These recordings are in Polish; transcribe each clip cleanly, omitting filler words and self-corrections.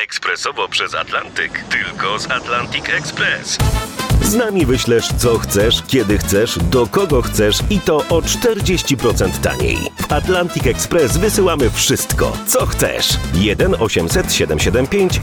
Ekspresowo przez Atlantyk. Tylko z Atlantic Express. Z nami wyślesz co chcesz, kiedy chcesz, do kogo chcesz i to o 40% taniej. W Atlantic Express wysyłamy wszystko, co chcesz. 1 800 775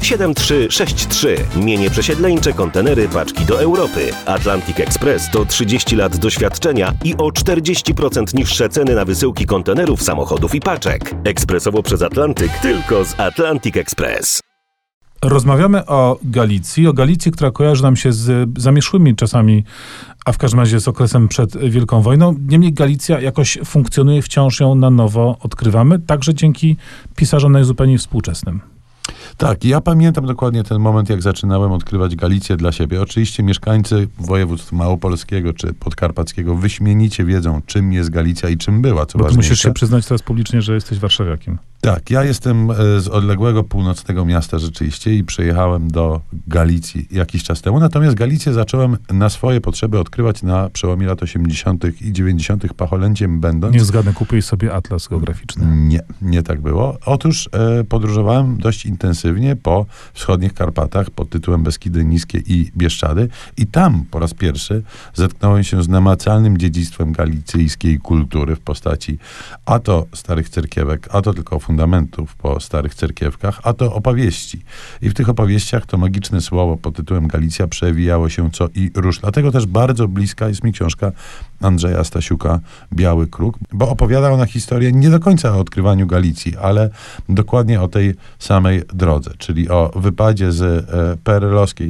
7363. Mienie przesiedleńcze, kontenery, paczki do Europy. Atlantic Express to 30 lat doświadczenia i o 40% niższe ceny na wysyłki kontenerów, samochodów i paczek. Ekspresowo przez Atlantyk, tylko z Atlantic Express. Rozmawiamy o Galicji, która kojarzy nam się z zamierzchłymi czasami, a w każdym razie z okresem przed Wielką Wojną. Niemniej Galicja jakoś funkcjonuje, wciąż ją na nowo odkrywamy, także dzięki pisarzom najzupełniej współczesnym. Tak, ja pamiętam dokładnie ten moment, jak zaczynałem odkrywać Galicję dla siebie. Oczywiście mieszkańcy województw małopolskiego czy podkarpackiego wyśmienicie wiedzą, czym jest Galicja i czym była, co Bo ważniejsze. ty musisz się przyznać teraz publicznie, że jesteś warszawiakiem. Tak, ja jestem z odległego północnego miasta rzeczywiście i przyjechałem do Galicji jakiś czas temu. Natomiast Galicję zacząłem na swoje potrzeby odkrywać na przełomie lat 80. i 90. pacholęciem będąc. Nie zgadnę, kupiłeś sobie atlas geograficzny. Nie tak było. Otóż podróżowałem dość intensywnie po wschodnich Karpatach pod tytułem Beskidy Niskie i Bieszczady i tam po raz pierwszy zetknąłem się z namacalnym dziedzictwem galicyjskiej kultury w postaci a to starych cerkiewek, a to tylko fundamentów po starych cerkiewkach, a to opowieści. I w tych opowieściach to magiczne słowo pod tytułem Galicja przewijało się co i róż. Dlatego też bardzo bliska jest mi książka Andrzeja Stasiuka Biały Kruk, bo opowiada ona historię nie do końca o odkrywaniu Galicji, ale dokładnie o tej samej drodze, czyli o wypadzie z PRL-owskiej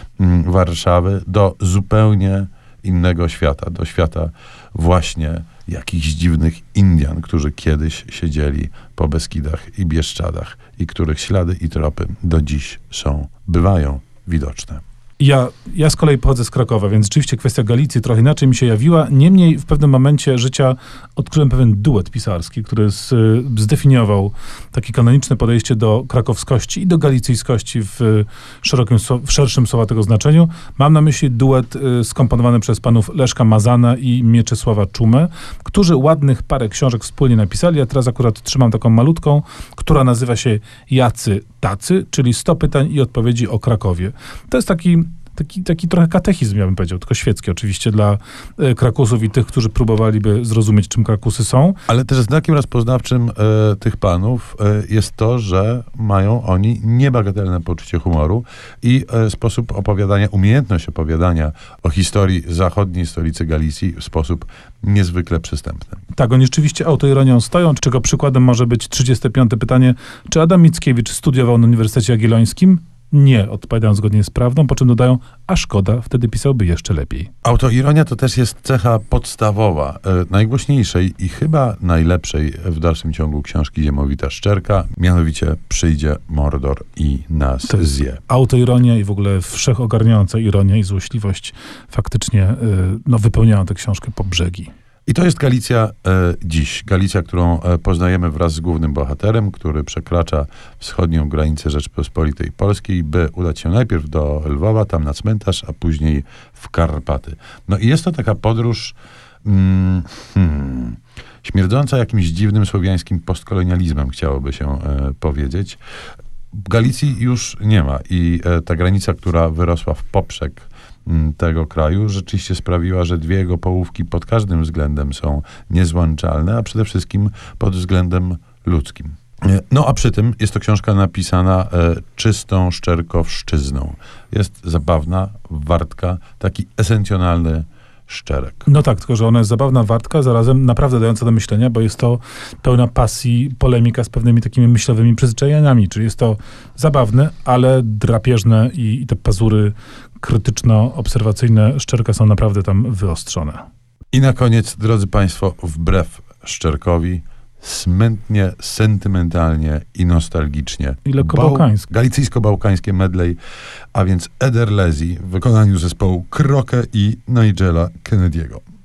Warszawy do zupełnie innego świata, do świata właśnie jakichś dziwnych Indian, którzy kiedyś siedzieli po Beskidach i Bieszczadach i których ślady i tropy do dziś bywają widoczne. Ja z kolei pochodzę z Krakowa, więc rzeczywiście kwestia Galicji trochę inaczej mi się jawiła. Niemniej w pewnym momencie życia odkryłem pewien duet pisarski, który zdefiniował takie kanoniczne podejście do krakowskości i do galicyjskości w szerszym słowa tego znaczeniu. Mam na myśli duet skomponowany przez panów Leszka Mazana i Mieczysława Czumę, którzy ładnych parę książek wspólnie napisali. Ja teraz akurat trzymam taką malutką, która nazywa się Jacy Tacy, czyli 100 pytań i odpowiedzi o Krakowie. To jest taki trochę katechizm, ja bym powiedział, tylko świecki oczywiście dla Krakusów i tych, którzy próbowaliby zrozumieć, czym Krakusy są. Ale też znakiem rozpoznawczym tych panów jest to, że mają oni niebagatelne poczucie humoru i sposób opowiadania, umiejętność opowiadania o historii zachodniej stolicy Galicji w sposób niezwykle przystępny. Tak, oni rzeczywiście autoironią stoją, czego przykładem może być 35. pytanie. Czy Adam Mickiewicz studiował na Uniwersytecie Jagiellońskim? Nie, odpowiadają zgodnie z prawdą, po czym dodają, a szkoda, wtedy pisałby jeszcze lepiej. Autoironia to też jest cecha podstawowa, najgłośniejszej i chyba najlepszej w dalszym ciągu książki Ziemowita Szczerka, mianowicie Przyjdzie Mordor i nas zje. Autoironia i w ogóle wszechogarniająca ironia i złośliwość faktycznie wypełniają tę książkę po brzegi. I to jest Galicja dziś. Galicja, którą poznajemy wraz z głównym bohaterem, który przekracza wschodnią granicę Rzeczypospolitej Polskiej, by udać się najpierw do Lwowa, tam na cmentarz, a później w Karpaty. No i jest to taka podróż śmierdząca jakimś dziwnym słowiańskim postkolonializmem, chciałoby się powiedzieć. Galicji już nie ma i ta granica, która wyrosła w poprzek tego kraju, rzeczywiście sprawiła, że dwie jego połówki pod każdym względem są niezłączalne, a przede wszystkim pod względem ludzkim. No a przy tym jest to książka napisana czystą szczerkowszczyzną. Jest zabawna, wartka, taki esencjonalny szczerek. No tak, tylko że ona jest zabawna, wartka, zarazem naprawdę dająca do myślenia, bo jest to pełna pasji, polemika z pewnymi takimi myślowymi przyzwyczajeniami, czyli jest to zabawne, ale drapieżne i te pazury krytyczno-obserwacyjne Szczerka są naprawdę tam wyostrzone. I na koniec, drodzy Państwo, wbrew Szczerkowi, smętnie, sentymentalnie i nostalgicznie. I lekko-bałkańskie. Galicyjsko-bałkańskie medley, a więc Ederlezi w wykonaniu zespołu Krokę i Nigela Kennedy'ego.